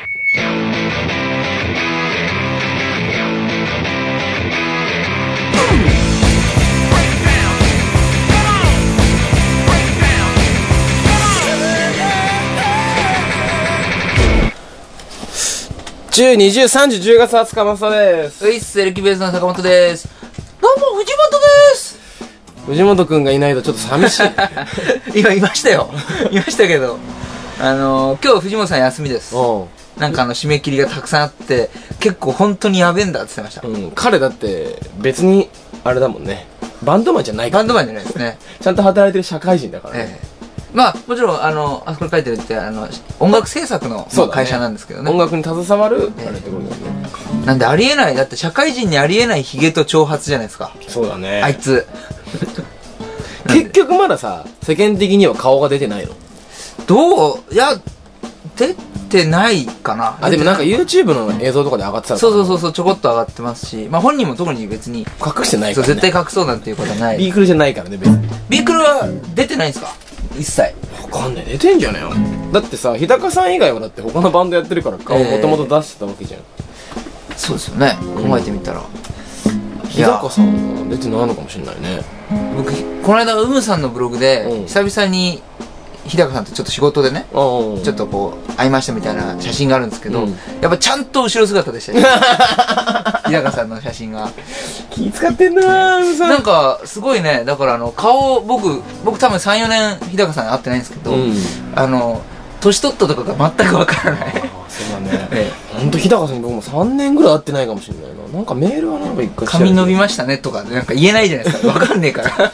10、20、30、10月20日マスタです。 ウィッスエレキベースの坂本です。どうも藤本です。 藤本くんがいないとちょっと寂しい今いましたよ。いましたけど今日藤本さん休みです。なんか締め切りがたくさんあって結構本当にやべえんだって言ってました。 彼だって別にあれだもんね、バンドマンじゃないから、 バンドマンじゃないですねちゃんと働いてる社会人だからね、 まあもちろんあそこに書いてるって音楽制作の会社なんですけどね。 音楽に携わるあれってことだよね。 なんでありえない、だって社会人にありえないヒゲと長髪じゃないですか。 そうだね、 あいつ結局まださ世間的には顔が出てないの？ いや出てないかな。 でもなんか YouTube の映像とかで上がってたの。 そうちょこっと上がってますし、まあ本人も特に別に隠してないからね。 絶対隠そうなんていうことはない。 ビークルじゃないからね別に。 ビークルは出てないんですか？一切わかんない、出てんじゃねえよ。だってさ、日高さん以外はだって他のバンドやってるから顔もともと出してたわけじゃん。 そうですよね、考えてみたら日高さんは出てないのかもしれないね。 僕この間ウムさんのブログで久々に日高さんとちょっと仕事でねちょっとこう会いましたみたいな写真があるんですけど、やっぱちゃんと後ろ姿でしたね日高さんの写真が。 気使ってんなー、ウムさん。 なんかすごいね。だから顔僕多分 3,4 年日高さんに会ってないんですけど、年取ったとかが全くわからない。 そうだね、ほんと日高さんに僕も3年ぐらい会ってないかもしれないな。なんかメールはなんか一回髪伸びましたねとかなんか言えないじゃないですか、わかんねえから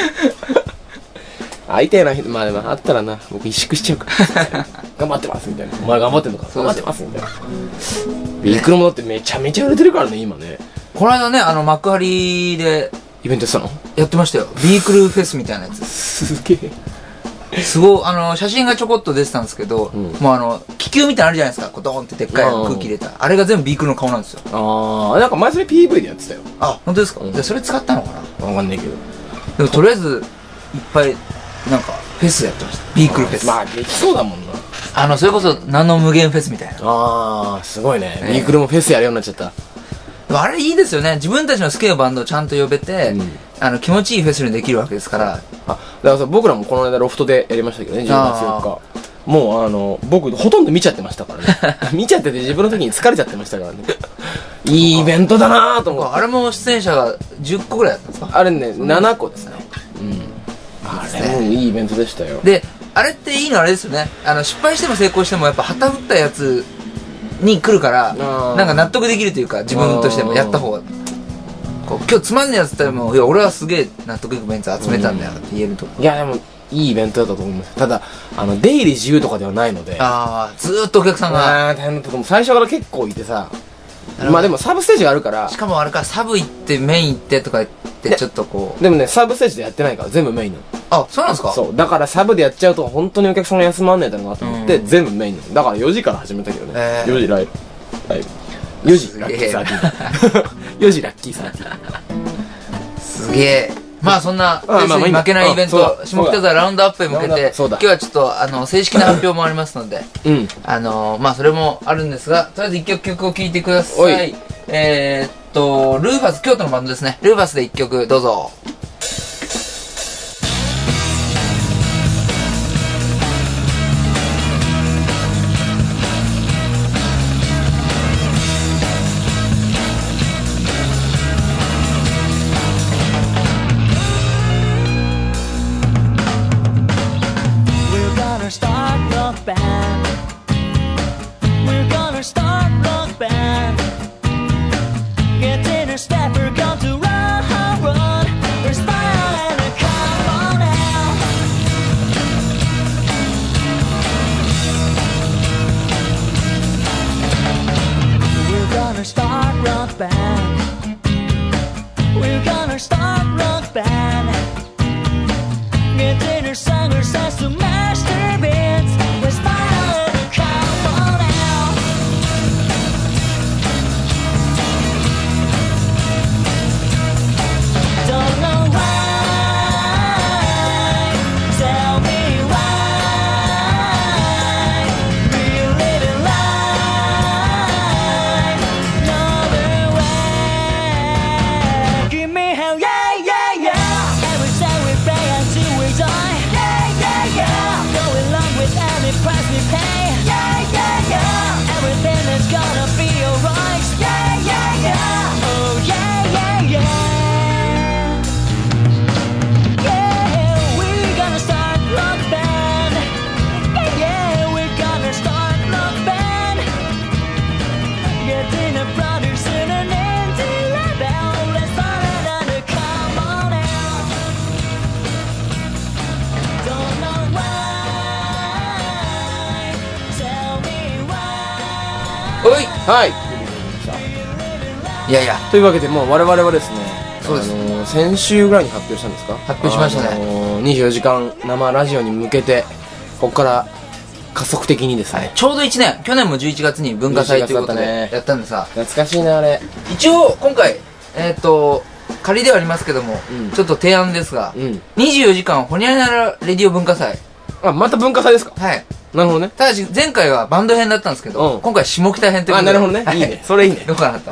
会いたいな。まあでもあったらな、僕萎縮しちゃうから頑張ってますみたいな。お前頑張ってんのか、頑張ってますみたいな。ビークルもだってめちゃめちゃ売れてるからね今ね。 この間ね幕張でイベントしたの？ やってましたよ、ビークルフェスみたいなやつ。 すげえすごい写真がちょこっと出てたんですけど、もう気球みたいなのあるじゃないですか、こうドーンってでっかい空気入れた、あれが全部ビークルの顔なんですよ。 なんか前それ PV でやってたよ。 あ、本当ですか？じゃあそれ使ったのかな、 わかんないけど。 でもとりあえずいっぱいなんかフェスやってました、ビークルフェス。 まあできそうだもんな。 それこそナノ無限フェスみたいな。 すごいね、ビークルもフェスやるようになっちゃった。 あれいいですよね、自分たちの好きなバンドをちゃんと呼べて、気持ちいいフェスにできるわけですから。 だからさ、僕らもこの間ロフトでやりましたけどね、10月4日。もう僕ほとんど見ちゃってましたからね見ちゃってて自分の時に疲れちゃってましたからねいいイベントだなぁと思って。 あれも出演者が10個ぐらいだったんですか？ あれね、7個ですね。あれもいいイベントでしたよ。 で、あれっていいのあれですよね、失敗しても成功してもやっぱ旗振ったやつに来るからなんか納得できるというか、自分としてもやった方がこう今日つまんねえやつっても、いや俺はすげえ納得いくメンツ集めたんだよって言えると。 いやでもいいイベントだったと思います。ただ出入り自由とかではないので、 ずーっとお客さんが大変だったと思う。最初から結構いてさ、まあでもサブステージがあるから。 しかもあれか、サブ行ってメイン行ってとか言ってちょっとこう。 でもね、サブステージでやってないから全部メインなの。 あ、そうなんですか？ そう、だからサブでやっちゃうと本当にお客さんが休まんないだろうなと思って、全部メインなの。だから4時から始めたけどね、4時ライブ、4時ラッキー134時ラッキー13 すげえ。まあそんなフェスに負けないイベント、下北沢ラウンドアップへ向けて今日はちょっと正式な発表もありますのでまあそれもあるんですが、とりあえず一曲を聴いてください。ルーファス、京都のバンドですね。ルーファスで一曲どうぞ。 はい。 いやいや。 というわけで、もう我々はですね、 そうです。 先週ぐらいに発表したんですか？ 発表しましたね。 24時間生ラジオに向けて、ここから加速的にですね。はい、 ちょうど1年、去年も11月に文化祭ということでやったんでさ。 懐かしいな、あれ。 一応、今回、仮ではありますけども、ちょっと提案ですが、24時間ホニャララレディオ文化祭。 あ、また文化祭ですか？ はい。 なるほどね。 ただし、前回はバンド編だったんですけど、今回下北編ということで。 あ、なるほどね。いいね。それいいね。 よくなかった。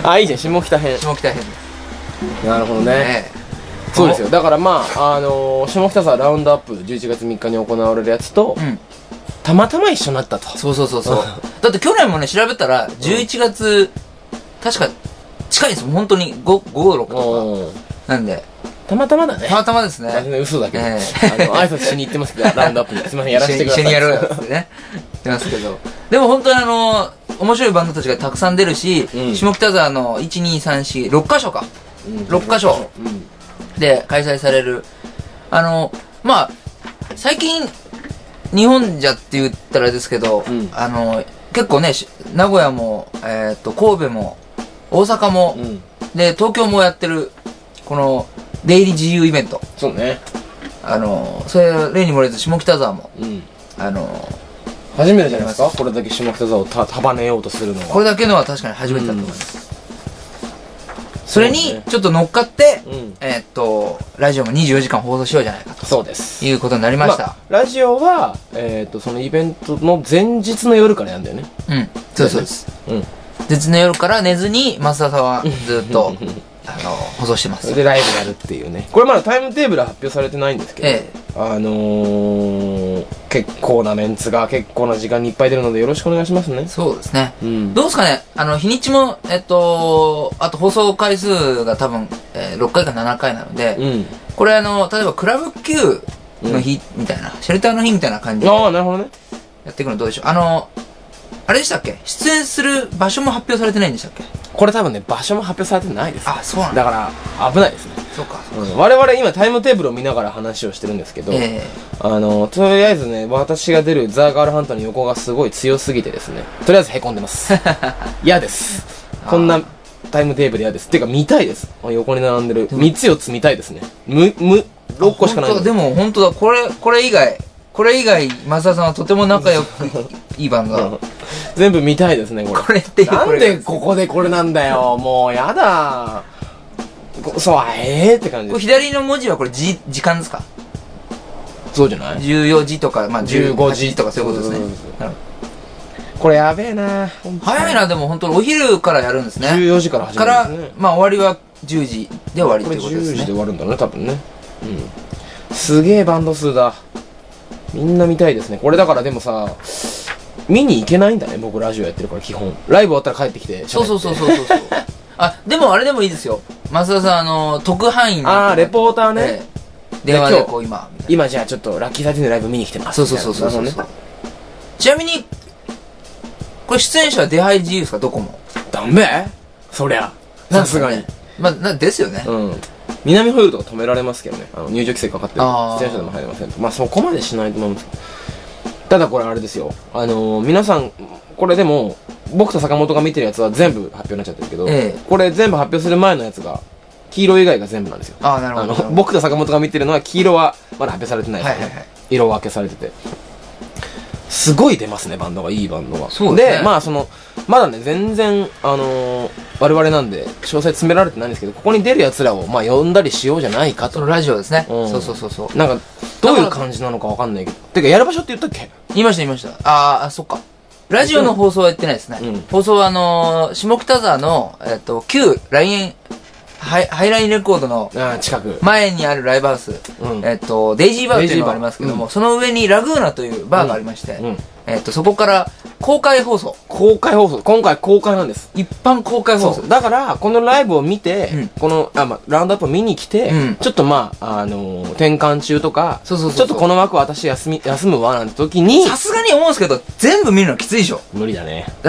あ、いいじゃん、下北編。 下北編。 なるほどね。そうですよ。だからまあ、下北沢ラウンドアップ11月3日に行われるやつと、たまたま一緒になったと。 そう。だって去年もね、調べたら、11月、確か、近いんですよ。本当に5、6とか。なんで。 たまたまだね。 たまたまですね。 嘘だけど。挨拶しに行ってますけど、ラウンドアップに。すみません、やらせてください。 一緒にやろうよってね。言ってますけど。でも本当に面白いバンドたちがたくさん出るし、下北沢の1、2、3、4、6カ所か。6カ所で開催される。まあ、最近、日本じゃって言ったらですけど、結構ね、名古屋も、神戸も、大阪も、で、東京もやってる、この、出入り自由イベント。 そうね。 それ、例に漏れず下北沢も、 初めてじゃないですか？これだけ下北沢を束ねようとするのは。 これだけのは確かに初めてだと思います。それに、ちょっと乗っかって、ラジオも24時間放送しようじゃないかと。 そうです。 いうことになりました。 ラジオは、そのイベントの前日の夜からやるんだよね。 そうです。前日の夜から寝ずに、増田さんはずっと、放送してます。 それでライブやるっていうね。これまだタイムテーブルは発表されてないんですけど、結構なメンツが結構な時間にいっぱい出るのでよろしくお願いしますね。 そうですね。どうですかね、日にちも、あと放送回数が多分、6回か7回なので、これ例えばクラブ Q の日みたいな、シェルターの日みたいな感じで。 ああ、なるほどね。 やっていくのどうでしょう。あれでしたっけ？出演する場所も発表されてないんでしたっけ？ これ多分ね、場所も発表されてないです。 あ、そうなんだ。 だから危ないですね。 そうか。 我々今タイムテーブルを見ながら話をしてるんですけど、とりあえずね、私が出るザ・ガールハンターの横がすごい強すぎてですね、とりあえず凹んでます。嫌です。こんなタイムテーブル嫌です。っていうか見たいです。横に並んでる3つ4つ見たいですね。6個しかない。 でも本当だ、これ以外、増田さんはとても仲良くいいバンドだ。 全部見たいですね、これ。 これってなんでここでこれなんだよ。もうやだ。そう、って感じです。左の文字はこれ時間ですか？ そうじゃない？ 14 時とか、まあ15時とかそういうことですね。 これやべえな。 早いな、でも本当にお昼からやるんですね。 14時から始まるんですね。 まあ終わりは10時で終わりってことですね。 10時で終わるんだね、多分ね。すげえバンド数だ。みんな見たいですね。これだからでもさ、見に行けないんだね、僕ラジオやってるから基本。ライブ終わったら帰ってきて。 そう。あ、でもあれでもいいですよ。増田さん、特派員の。レポーターね。 電話でこう今じゃあちょっとラッキー30のライブ見に来てます。 そう。ちなみに、これ出演者は出入り自由ですか？どこも。 ダメ？そりゃ。さすがに。 まあ、ですよね。 南ホイールとか止められますけどね。入場規制かかってる。出演者でも入れませんと。まあそこまでしないと思うんですけど。ただこれあれですよ。皆さん、これでも、僕と坂本が見てるやつは全部発表になっちゃってるけど、これ全部発表する前のやつが、黄色以外が全部なんですよ。 ああ、なるほど。 僕と坂本が見てるのは黄色はまだ発表されてないですね。色分けされてて。すごい出ますね、バンドが。いいバンドが。 そうですね。 で、まあまだね、全然、我々なんで、詳細詰められてないんですけど、ここに出る奴らを、まあ、呼んだりしようじゃないかと。 そのラジオですね。そう。 なんか、どういう感じなのかわかんないけど。てか、やる場所って言ったっけ？ 言いました。あ、そっか。ラジオの放送はやってないですね。放送は、下北沢の、旧来園、ハイラインレコードの近く前にあるライブハウス、デイジーバーっていうのがありますけども、その上にラグーナというバーがありまして、そこから公開放送。今回公開なんです。 一般公開放送。だから、このライブを見て、この、ラウンドアップを見に来て、ちょっとまあ、転換中とか、ちょっとこの枠私休むわなんて時に、 さすがに思うんですけど、全部見るのきついでしょ。 無理だね。 だって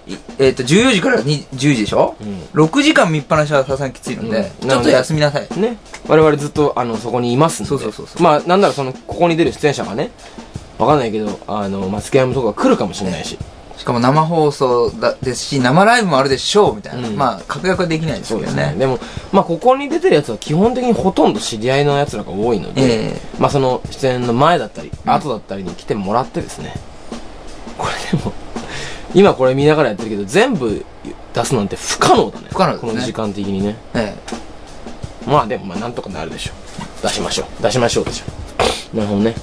、14時から10時でしょ、6時間見っぱなしはさすがにきついので、ちょっと休みなさい。 ね。我々ずっと、そこにいますんで。 そう。 まあ、なんならここに出る出演者がね、わかんないけど、マツケンヤムとか来るかもしれないし。 しかも生放送ですし、生ライブもあるでしょうみたいな、まあ確約はできないですけどね。 でもまあここに出てるやつは基本的にほとんど知り合いのやつらが多いので、まあその出演の前だったり後だったりに来てもらってですね、これでも今これ見ながらやってるけど全部出すなんて不可能だね。 不可能ですね、 この時間的にね。まあでもまあなんとかなるでしょう。出しましょうでしょ。なるほどね。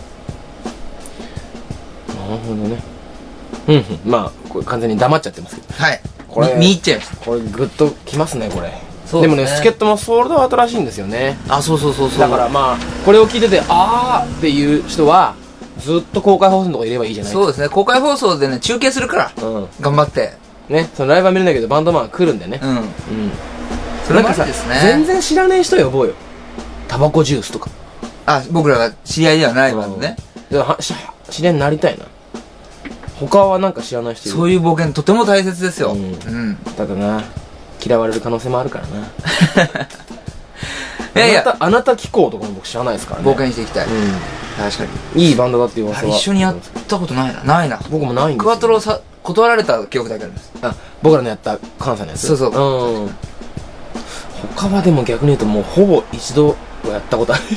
まあこれ完全に黙っちゃってますけど、 はい、これ見入っちゃいました。 これグッときますねこれ。でもねチケットもソールドアウトらしいんですよね。 そうだからまあこれを聞いててあーっていう人はずっと公開放送のとこいればいいじゃない。 そうですね、公開放送でね中継するから、頑張ってね。そのライブは見れないけどバンドマンは来るんでね。 それもありですね。 全然知らない人呼ぼうよ。タバコジュースとか。 僕らが知り合いではないバンドね。 知り合いになりたいな。他はなんか知らない人いる。 そういう冒険とても大切ですよ。 ただな、嫌われる可能性もあるからな。あなた機構とかも僕知らないですからね。 冒険していきたい。確かにいいバンドだっていう噂は。 一緒にやったことないな。 僕もないんですよ。 クワトロ断られた記憶だけあります。 僕らのやった関西のやつ。 そう他はでも逆に言うともうほぼ一度やったことある。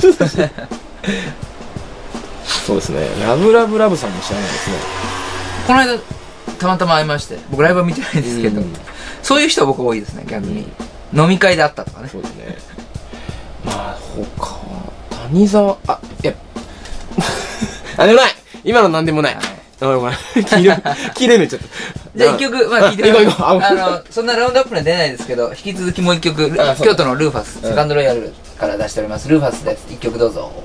そうですね。ラブさんも知らないですね。 この間たまたま会いまして、僕ライブは見てないんですけど、そういう人は僕多いですね。逆に飲み会で会ったとかね。 そうですね。まあ他は谷沢いやでもない。今のなんでもない。ごめん切れめっちゃった。 じゃあ一曲聞いてください。そんなラウンドアップには出ないですけど、引き続きもう一曲京都のルーファスセカンドロイヤルから出しておりますルーファスです。一曲どうぞ。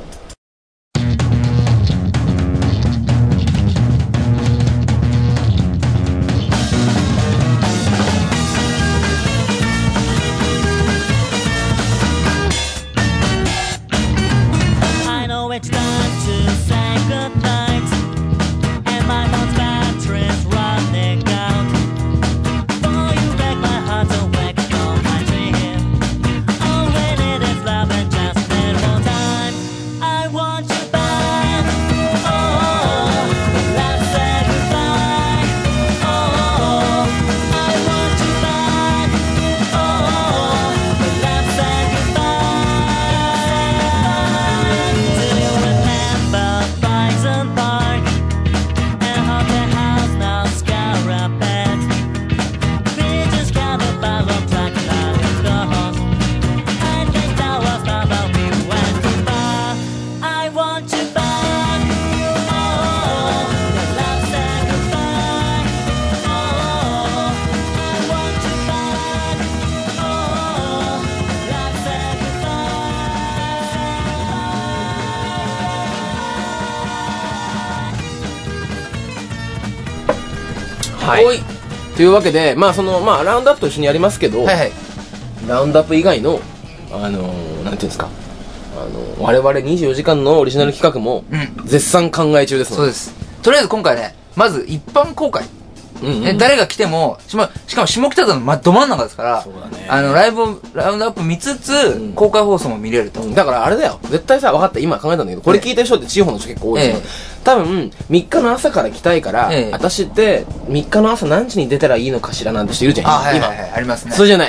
というわけで、ラウンドアップと一緒にやりますけど、ラウンドアップ以外のなんていうんですか、我々24時間のオリジナル企画も絶賛考え中ですので。 そうです。とりあえず今回ね、まず一般公開、誰が来ても、しかも下北沢のど真ん中ですから、ライブをラウンドアップ見つつ、公開放送も見れると。 だからあれだよ、絶対さ、分かった、今考えたんだけど、これ聞いてる人って地方の人結構多いですよ。多分3日の朝から来たいから、私って3日の朝何時に出たらいいのかしらなんて人いるじゃん。今ありますね。 そうじゃない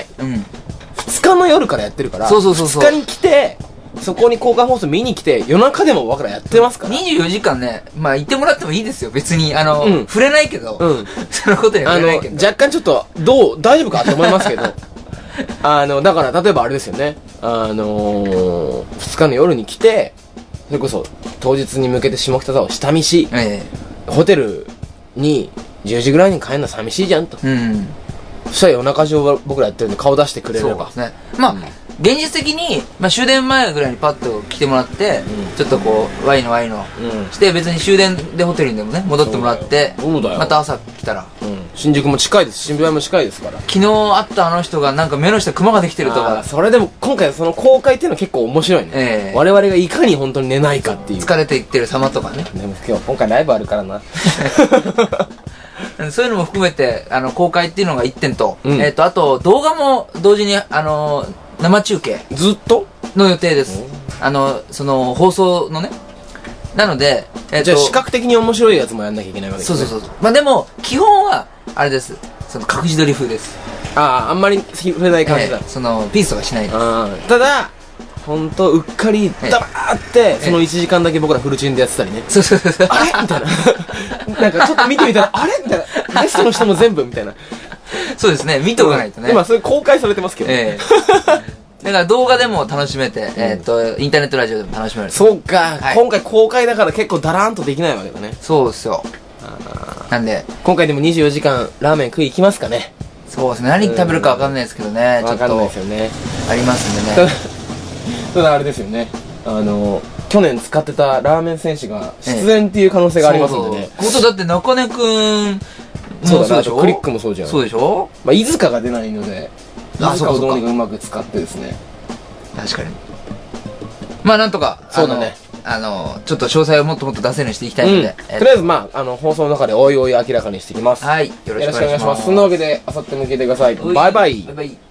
、2日の夜からやってるから、2日に来てそこに公開放送見に来て夜中でも僕らやってますから。 24時間ね、行ってもらってもいいですよ、別に触れないけど、そのことには触れないけど、 若干ちょっと大丈夫かって思いますけどだから例えばあれですよね、2日の夜に来て、それこそ当日に向けて下北沢を下見し、ホテルに10時ぐらいに帰るの寂しいじゃんと、そしたら夜中中僕らやってるんで顔出してくれれば、 そうですね。現実的に、終電前ぐらいにパッと来てもらって、ちょっとこうワイのして、別に終電でホテルにでもね戻ってもらって、また朝来たら、 新宿も近いです、新聞も近いですから。 昨日会ったあの人がなんか目の下クマができてるとか。 それでも今回その公開っていうのは結構面白いね。我々がいかに本当に寝ないかっていう、 疲れていってる様とかね。 でも今回ライブあるからなそういうのも含めて公開っていうのが1点と、あと動画も同時に生中継ずっとの予定です。その放送のね。なので、 じゃあ視覚的に面白いやつもやんなきゃいけないわけですね。 そう。でも基本はあれです。その隠し撮り風です。 あんまり触れない感じだ。 その、ピースとかしないです。 ただ、ほんと、うっかり、ダバーって、その1時間だけ僕らフルチンでやってたりね。 そうそうそう。 あれみたいな。なんかちょっと見てみたら、あれみたいな。ゲストの人も全部みたいな。 そうですね、見ておかないとね。 今、それ公開されてますけどね。 だから動画でも楽しめて、インターネットラジオでも楽しめる。 そうか、今回公開だから結構ダラーンとできないわけだね。 そうですよ。なんで、 今回でも24時間ラーメン食い行きますかね。 そうですね、何食べるかわかんないですけどね。 わかんないですよね。 ありますんでね。 ただあれですよね。去年使ってたラーメン戦士が出演っていう可能性がありますんでね。 だって中根くんそうだね、クリックもそうじゃん。 そうでしょ。 飯塚が出ないので、飯塚をどうにかうまく使ってですね。 確かに。まあなんとか、 そうだね。 ちょっと詳細をもっともっと出せるようにしていきたいので。 とりあえずまあ、放送の中でおいおい明らかにしていきます。 はい。よろしくお願いします。 そんなわけで、あさっても聞いてください。バイバイ。 バイバイ。